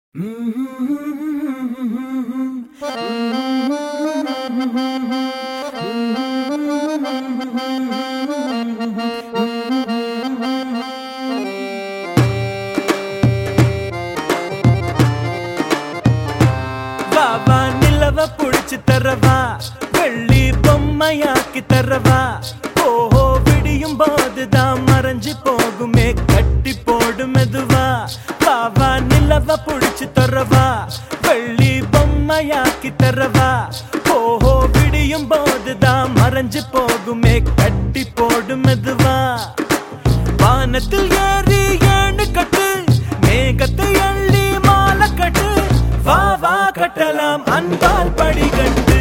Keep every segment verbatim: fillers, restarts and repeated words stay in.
வாவா நிலவ புடிச்சு தரவா, வெள்ளி பொம்மையாக்கி தரவா. ஓஹோ விடியும் போதுதான் மறைஞ்சு போகுமே, கட்டி போடு மெதுவா. வாவா நிலவ புடிச்சு தரவா, வெள்ளி பொம்மையாக்கி தரவா. ஓஹோ விடியும் போதுதான் மறைஞ்சு போகுமே, கட்டி போடு மெதுவா. வானத்தில் ஏறி ஏணு கட்டு, மேகத்தை அள்ளி மாலை கட்டு. வா வா கட்டலாம் அன்பால் படிகட்டு,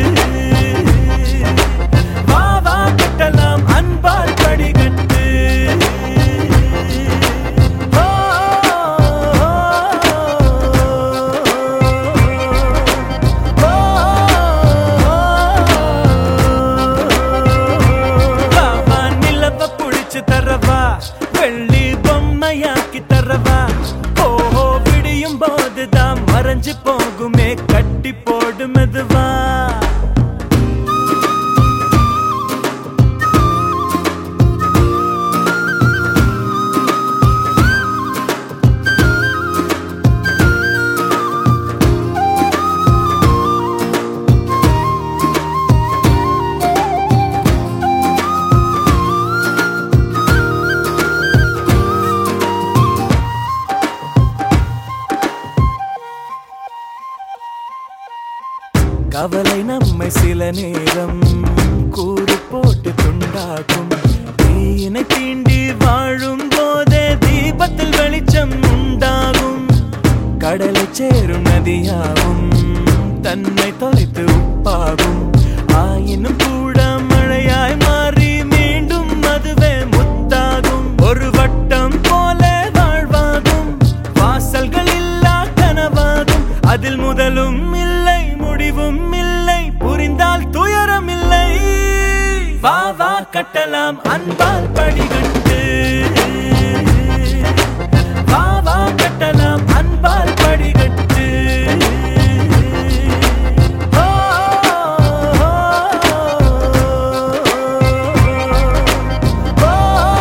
வா வா கட்டலாம் அன்பால் படிகட்டு. ஓ, ஓ, ஓ, வா வா நிலவ புடிச்சு தரவா, வெள்ளி பொம்மையாக்கி தரவா. ஓஹோ விடியும் போதுதான் மறைஞ்சு போகுமே, கட்டி போடு மெதுவா. கவலை நம்மை சில நேரம் கூறு போட்டு துண்டாகும். தீயினை தீண்டி வாழும் போதே தீபத்தில் வெளிச்சம் உண்டாகும். கடலை சேரும் நதியாகும், தன்னை தொலைத்து உப்பாகும். ஆயினும் கூட மழையாய் மாறி மீண்டும் அதுவே முத்தாகும். ஒரு வட்டம் போல வாழ்வாகும், வாசல்கள் இல்லா கனவாகும். அதில் முதலும் இல்லை முடிவும் இல்லை, புரிந்தால் துயரம் இல்லை. வா வா கட்டலாம் அன்பால் படிகட்டு, வா வா கட்டலாம் அன்பால் படிகட்டு. ஓ, ஓ, ஓ,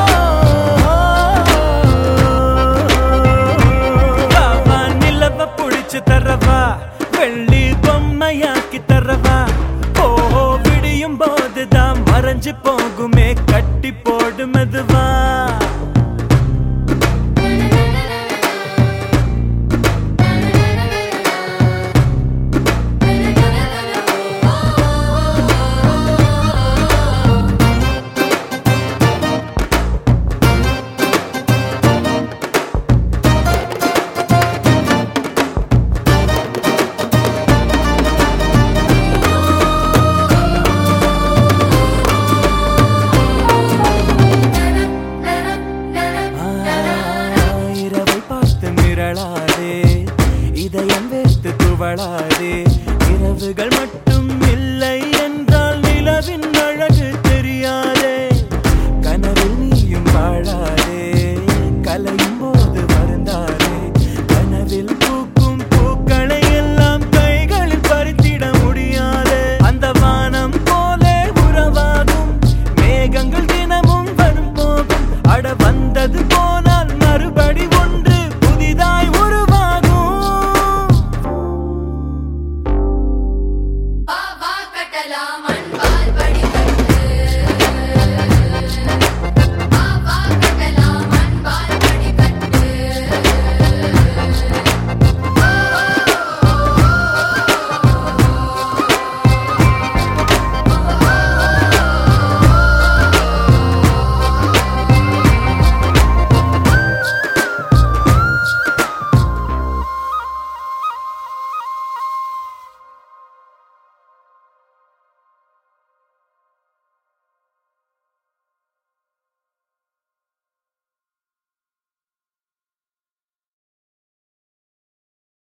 வா வா நிலவ புடிச்சு தரவா, வெள்ளி பொம்மையாக்கி தரவா. ஓஹோ விடியும் போதுதான் மறைஞ்சு போகுமே, கட்டி போடு மெதுவா. இதயம் வேர்த்து துவளாதே, இரவுகள் மட்டும்